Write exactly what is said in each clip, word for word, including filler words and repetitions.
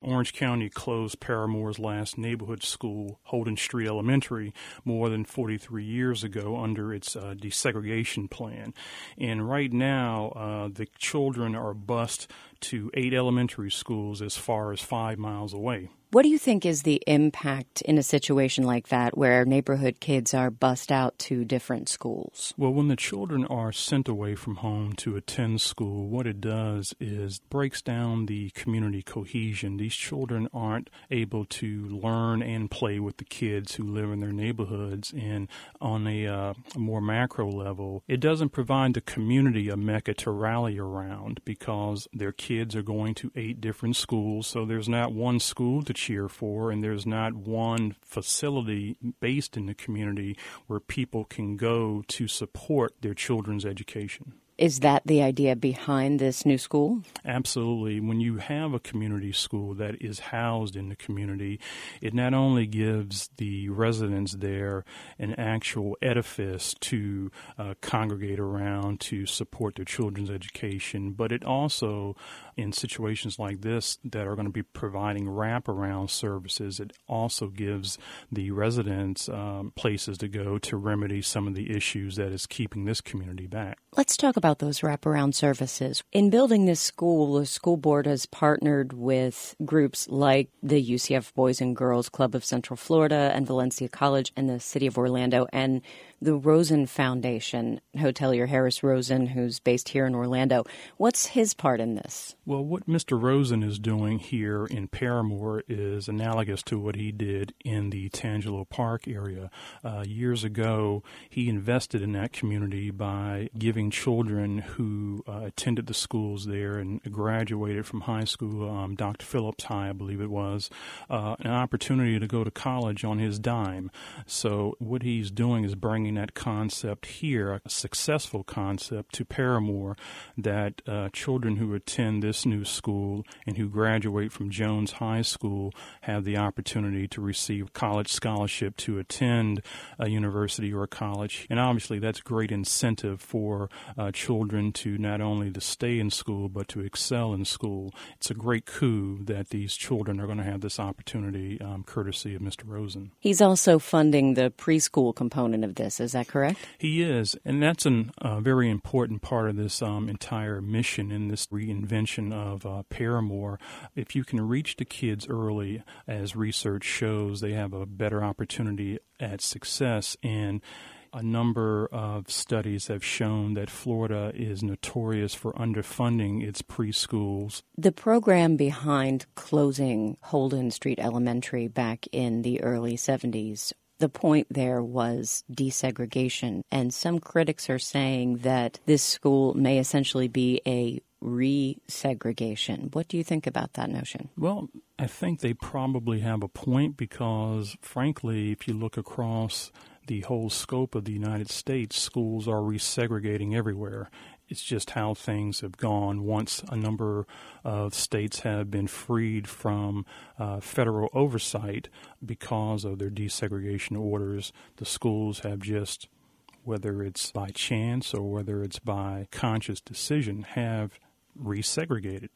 Orange County closed Paramore's last neighborhood school, Holden Street Elementary, more than forty-three years ago under its uh, desegregation plan. And right now, uh, the children are bused to eight elementary schools as far as five miles away. What do you think is the impact in a situation like that where neighborhood kids are bussed out to different schools? Well, when the children are sent away from home to attend school, what it does is breaks down the community cohesion. These children aren't able to learn and play with the kids who live in their neighborhoods. And on a, uh, a more macro level, it doesn't provide the community a mecca to rally around because their kids are going to eight different schools. So there's not one school to cheer for, and there's not one facility based in the community where people can go to support their children's education. Is that the idea behind this new school? Absolutely. When you have a community school that is housed in the community, it not only gives the residents there an actual edifice to uh, congregate around to support their children's education, but it also, in situations like this that are going to be providing wraparound services, it also gives the residents um, places to go to remedy some of the issues that is keeping this community back. Let's talk about those wraparound services. In building this school, the school board has partnered with groups like the U C F Boys and Girls Club of Central Florida and Valencia College and the City of Orlando and the Rosen Foundation, hotelier Harris Rosen, who's based here in Orlando. What's his part in this? Well, what Mister Rosen is doing here in Paramore is analogous to what he did in the Tangelo Park area. Uh, years ago, he invested in that community by giving children who uh, attended the schools there and graduated from high school, um, Doctor Phillips High, I believe it was, uh, an opportunity to go to college on his dime. So what he's doing is bringing that concept here, a successful concept, to Paramore, that uh, children who attend this new school and who graduate from Jones High School have the opportunity to receive college scholarship to attend a university or a college. And obviously that's great incentive for uh, children to not only to stay in school but to excel in school. It's a great coup that these children are going to have this opportunity um, courtesy of Mister Rosen. He's also funding the preschool component of this. Is that correct? He is, and that's a uh, very important part of this um, entire mission in this reinvention of uh, Paramore. If you can reach the kids early, as research shows, they have a better opportunity at success. And a number of studies have shown that Florida is notorious for underfunding its preschools. The program behind closing Holden Street Elementary back in the early seventies, the point there was desegregation, and some critics are saying that this school may essentially be a resegregation. What do you think about that notion? Well, I think they probably have a point because, frankly, if you look across the whole scope of the United States, schools are resegregating everywhere. It's just how things have gone once a number of states have been freed from uh, federal oversight because of their desegregation orders. The schools have just, whether it's by chance or whether it's by conscious decision, have resegregated.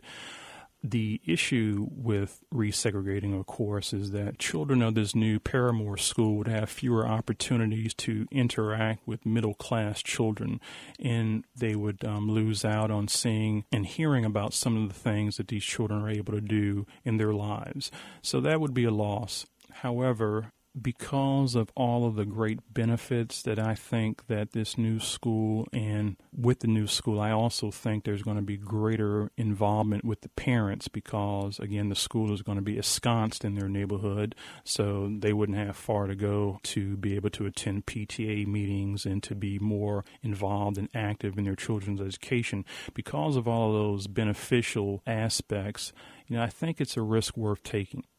The issue with resegregating, of course, is that children of this new Paramore school would have fewer opportunities to interact with middle-class children, and they would um, lose out on seeing and hearing about some of the things that these children are able to do in their lives. So that would be a loss. However, because of all of the great benefits that I think that this new school, and with the new school, I also think there's going to be greater involvement with the parents because, again, the school is going to be ensconced in their neighborhood, so they wouldn't have far to go to be able to attend P T A meetings and to be more involved and active in their children's education. Because of all of those beneficial aspects, you know, I think it's a risk worth taking.